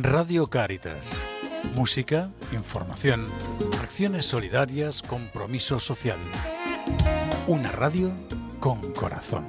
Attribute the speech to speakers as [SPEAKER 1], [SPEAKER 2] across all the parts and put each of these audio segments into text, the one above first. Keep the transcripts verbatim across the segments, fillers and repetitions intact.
[SPEAKER 1] Radio Cáritas. Música, información, acciones solidarias, compromiso social. Una radio con corazón.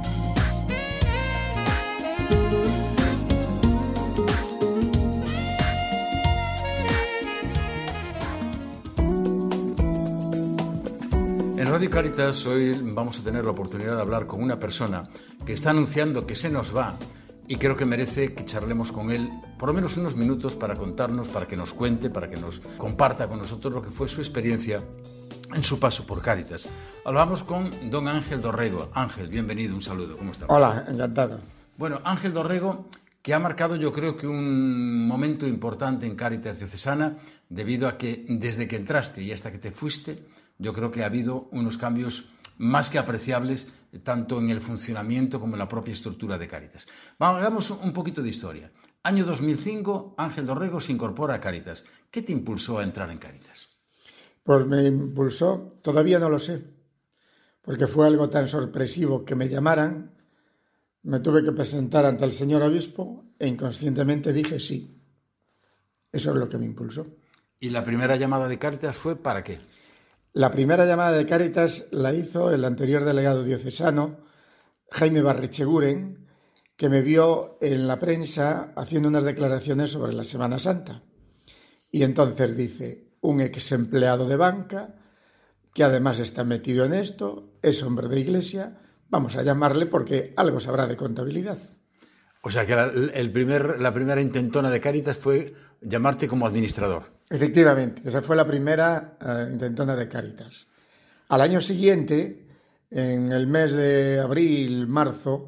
[SPEAKER 2] En Radio Cáritas hoy vamos a tener la oportunidad de hablar con una persona que está anunciando que se nos va y creo que merece que charlemos con él por lo menos unos minutos para contarnos, para que nos cuente, para que nos comparta con nosotros lo que fue su experiencia en su paso por Cáritas. Hablamos con don Ángel Dorrego. Ángel, bienvenido, un saludo, ¿cómo estás?
[SPEAKER 3] Hola, encantado.
[SPEAKER 2] Bueno, Ángel Dorrego, que ha marcado yo creo que un momento importante en Cáritas Diocesana, debido a que desde que entraste y hasta que te fuiste, yo creo que ha habido unos cambios más que apreciables, tanto en el funcionamiento como en la propia estructura de Cáritas. Vamos, hagamos un poquito de historia. Año dos mil cinco, Ángel Dorrego se incorpora a Cáritas. ¿Qué te impulsó a entrar en Cáritas?
[SPEAKER 3] Pues me impulsó, todavía no lo sé, porque fue algo tan sorpresivo que me llamaran, me tuve que presentar ante el señor obispo e inconscientemente dije sí. Eso es lo que me impulsó.
[SPEAKER 2] ¿Y la primera llamada de Cáritas fue para qué?
[SPEAKER 3] La primera llamada de Cáritas la hizo el anterior delegado diocesano, Jaime Barrecheguren, que me vio en la prensa haciendo unas declaraciones sobre la Semana Santa. Y entonces dice, un ex empleado de banca, que además está metido en esto, es hombre de iglesia, vamos a llamarle porque algo sabrá de contabilidad.
[SPEAKER 2] O sea que la, el primer, la primera intentona de Cáritas fue llamarte como administrador.
[SPEAKER 3] Efectivamente, esa fue la primera uh, intentona de Cáritas. Al año siguiente, en el mes de abril, marzo,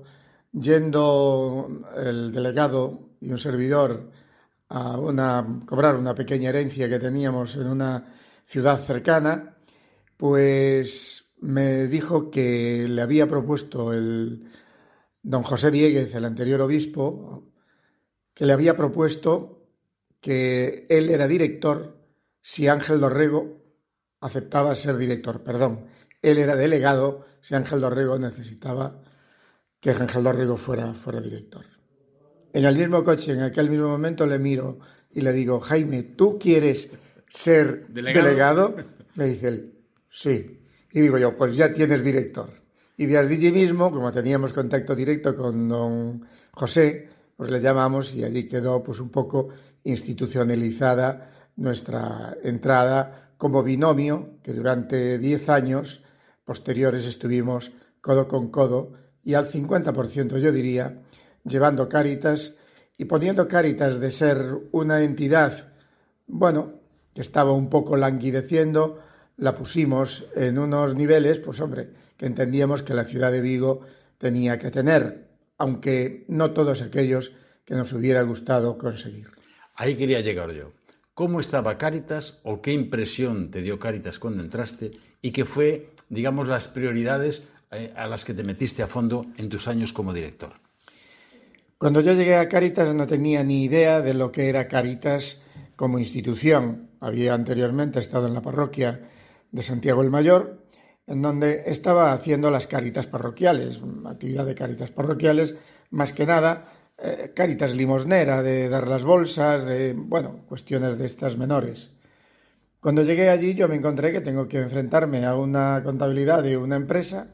[SPEAKER 3] yendo el delegado y un servidor a una, cobrar una pequeña herencia que teníamos en una ciudad cercana, pues me dijo que le había propuesto el don José Dieguez, el anterior obispo, que le había propuesto que él era director si Ángel Dorrego aceptaba ser director. Perdón, él era delegado si Ángel Dorrego necesitaba que Ángel Dorrego fuera, fuera director. En el mismo coche, en aquel mismo momento, le miro y le digo, Jaime, ¿tú quieres ser delegado? delegado? Me dice él, sí. Y digo yo, pues ya tienes director. Y de allí mismo, como teníamos contacto directo con don José, pues le llamamos y allí quedó pues un poco institucionalizada nuestra entrada como binomio, que durante diez años posteriores estuvimos codo con codo y al cincuenta por ciento yo diría, llevando Cáritas y poniendo Cáritas de ser una entidad, bueno, que estaba un poco languideciendo, la pusimos en unos niveles, pues hombre, que entendíamos que la ciudad de Vigo tenía que tener, aunque no todos aquellos que nos hubiera gustado conseguir.
[SPEAKER 2] Ahí quería llegar yo. ¿Cómo estaba Cáritas o qué impresión te dio Cáritas cuando entraste y qué fue, digamos, las prioridades eh, a las que te metiste a fondo en tus años como director?
[SPEAKER 3] Cuando yo llegué a Cáritas no tenía ni idea de lo que era Cáritas como institución. Había anteriormente estado en la parroquia de Santiago el Mayor, en donde estaba haciendo las Cáritas parroquiales, actividad de Cáritas parroquiales, más que nada eh, Cáritas limosnera, de dar las bolsas, de, bueno, cuestiones de estas menores. Cuando llegué allí yo me encontré que tengo que enfrentarme a una contabilidad de una empresa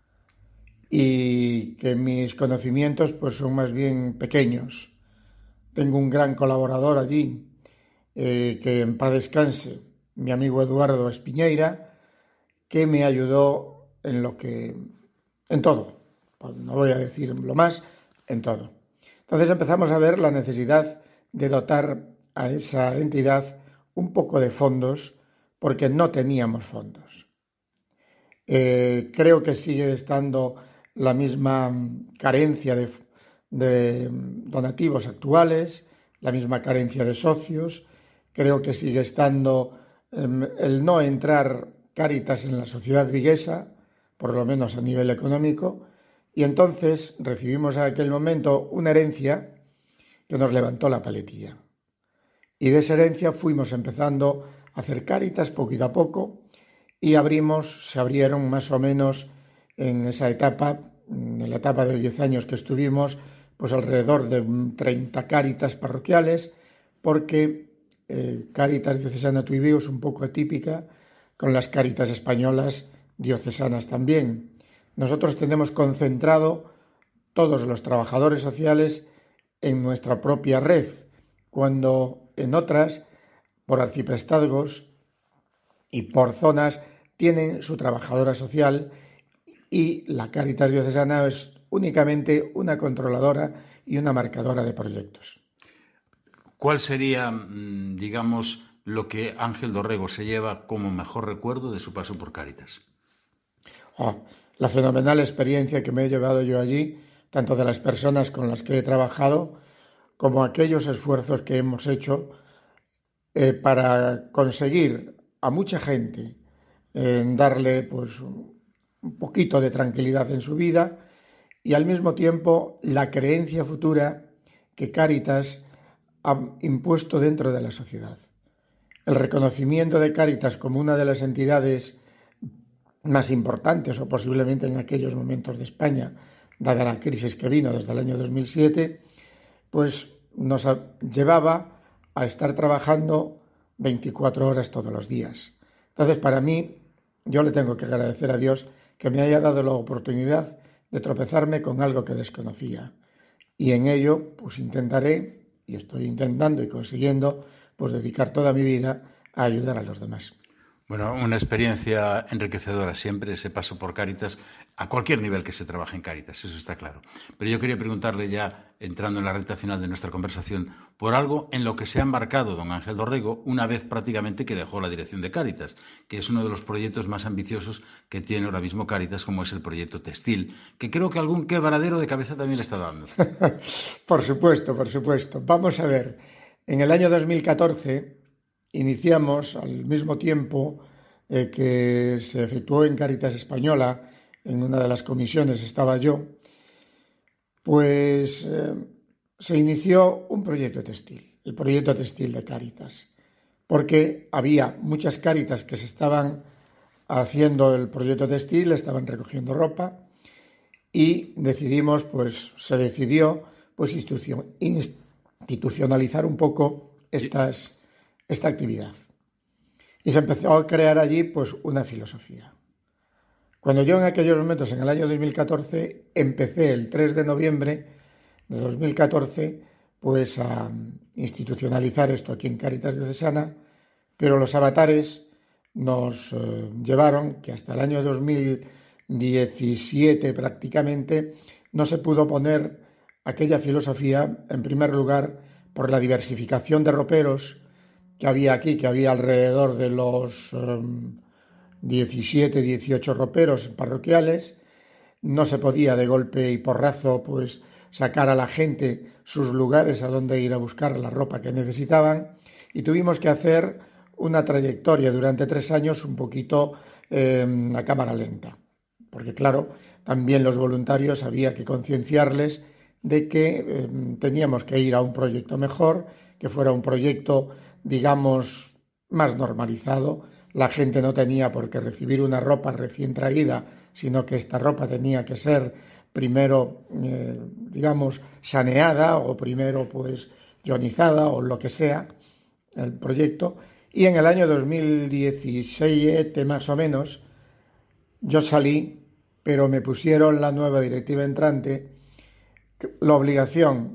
[SPEAKER 3] y que mis conocimientos pues son más bien pequeños. Tengo un gran colaborador allí, eh, que en paz descanse, mi amigo Eduardo Espiñeira, que me ayudó en lo que, en todo, pues no voy a decir lo más, en todo. Entonces empezamos a ver la necesidad de dotar a esa entidad un poco de fondos, porque no teníamos fondos. Eh, creo que sigue estando la misma carencia de, de donativos actuales, la misma carencia de socios, creo que sigue estando eh, el no entrar Cáritas en la sociedad viguesa, por lo menos a nivel económico, y entonces recibimos en aquel momento una herencia que nos levantó la paletilla. Y de esa herencia fuimos empezando a hacer Cáritas poquito a poco y abrimos, se abrieron más o menos en esa etapa, en la etapa de diez años que estuvimos, pues alrededor de treinta Cáritas parroquiales, porque eh, Cáritas Diocesana Tuy Vigo es un poco atípica con las Cáritas españolas diocesanas también. Nosotros tenemos concentrado todos los trabajadores sociales en nuestra propia red, cuando en otras, por arciprestazgos y por zonas, tienen su trabajadora social y la Cáritas Diocesana es únicamente una controladora y una marcadora de proyectos.
[SPEAKER 2] ¿Cuál sería, digamos, lo que Ángel Dorrego se lleva como mejor recuerdo de su paso por Cáritas?
[SPEAKER 3] Oh, la fenomenal experiencia que me he llevado yo allí, tanto de las personas con las que he trabajado, como aquellos esfuerzos que hemos hecho eh, para conseguir a mucha gente eh, darle pues, un poquito de tranquilidad en su vida y al mismo tiempo la creencia futura que Cáritas ha impuesto dentro de la sociedad. El reconocimiento de Cáritas como una de las entidades más importantes o posiblemente en aquellos momentos de España, dada la crisis que vino desde el año dos mil siete, pues nos llevaba a estar trabajando veinticuatro horas todos los días. Entonces, para mí, yo le tengo que agradecer a Dios que me haya dado la oportunidad de tropezarme con algo que desconocía. Y en ello, pues intentaré, y estoy intentando y consiguiendo, pues dedicar toda mi vida a ayudar a los demás.
[SPEAKER 2] Bueno, una experiencia enriquecedora siempre, ese paso por Cáritas, a cualquier nivel que se trabaje en Cáritas, eso está claro. Pero yo quería preguntarle ya, entrando en la recta final de nuestra conversación, por algo en lo que se ha embarcado don Ángel Dorrego una vez prácticamente que dejó la dirección de Cáritas, que es uno de los proyectos más ambiciosos que tiene ahora mismo Cáritas, como es el proyecto textil, que creo que algún quebradero de cabeza también le está dando.
[SPEAKER 3] Por supuesto, por supuesto. Vamos a ver, en el año dos mil catorce... iniciamos al mismo tiempo eh, que se efectuó en Cáritas Española, en una de las comisiones estaba yo, pues eh, se inició un proyecto textil, el proyecto textil de Cáritas, porque había muchas Cáritas que se estaban haciendo el proyecto textil, estaban recogiendo ropa y decidimos, pues se decidió pues institucionalizar un poco estas esta actividad. Y se empezó a crear allí pues una filosofía. Cuando yo en aquellos momentos, en el año dos mil catorce, empecé el tres de noviembre de dos mil catorce pues a institucionalizar esto aquí en Cáritas Diocesana, pero los avatares nos eh, llevaron que hasta el año dos mil diecisiete prácticamente no se pudo poner aquella filosofía, en primer lugar, por la diversificación de roperos que había aquí, que había alrededor de los um, diecisiete, dieciocho roperos parroquiales. No se podía de golpe y porrazo pues sacar a la gente sus lugares a donde ir a buscar la ropa que necesitaban y tuvimos que hacer una trayectoria durante tres años un poquito eh, a cámara lenta, porque claro, también los voluntarios había que concienciarles de que eh, teníamos que ir a un proyecto mejor, que fuera un proyecto digamos, más normalizado. La gente no tenía por qué recibir una ropa recién traída, sino que esta ropa tenía que ser primero, eh, digamos, saneada o primero, pues, ionizada o lo que sea, el proyecto. Y en el año dos mil diecisiete, más o menos, yo salí, pero me pusieron la nueva directiva entrante la obligación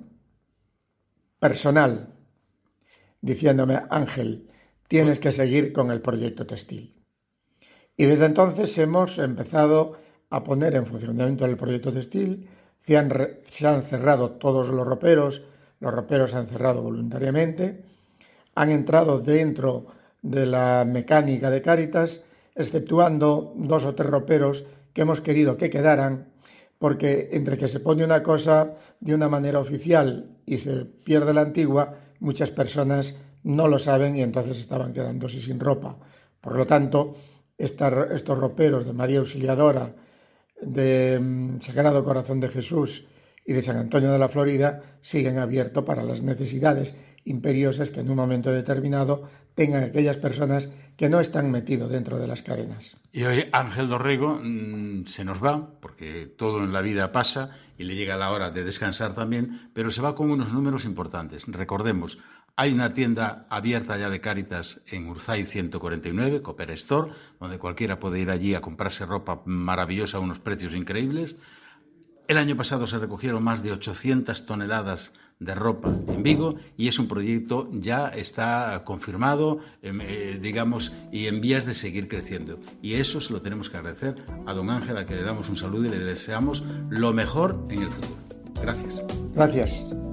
[SPEAKER 3] personal diciéndome, Ángel, tienes que seguir con el proyecto textil. Y desde entonces hemos empezado a poner en funcionamiento el proyecto textil, se han, re, se han cerrado todos los roperos, los roperos se han cerrado voluntariamente, han entrado dentro de la mecánica de Cáritas, exceptuando dos o tres roperos que hemos querido que quedaran, porque entre que se pone una cosa de una manera oficial y se pierde la antigua, muchas personas no lo saben y entonces estaban quedándose sin ropa. Por lo tanto, esta, estos roperos de María Auxiliadora, de um, Sagrado Corazón de Jesús y de San Antonio de la Florida siguen abiertos para las necesidades imperiosas que en un momento determinado tengan aquellas personas que no están metidos dentro de las cadenas.
[SPEAKER 2] Y hoy Ángel Dorrego mmm, se nos va, porque todo en la vida pasa y le llega la hora de descansar también, pero se va con unos números importantes. Recordemos, hay una tienda abierta ya de Cáritas en Urzay ciento cuarenta y nueve, Copper Store, donde cualquiera puede ir allí a comprarse ropa maravillosa a unos precios increíbles. El año pasado se recogieron más de ochocientas toneladas de ropa en Vigo y es un proyecto ya está confirmado, eh, digamos, y en vías de seguir creciendo. Y eso se lo tenemos que agradecer a don Ángel, al que le damos un saludo y le deseamos lo mejor en el futuro. Gracias.
[SPEAKER 3] Gracias.